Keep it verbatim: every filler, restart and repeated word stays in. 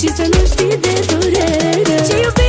și să nu știi de durere. Ce iubești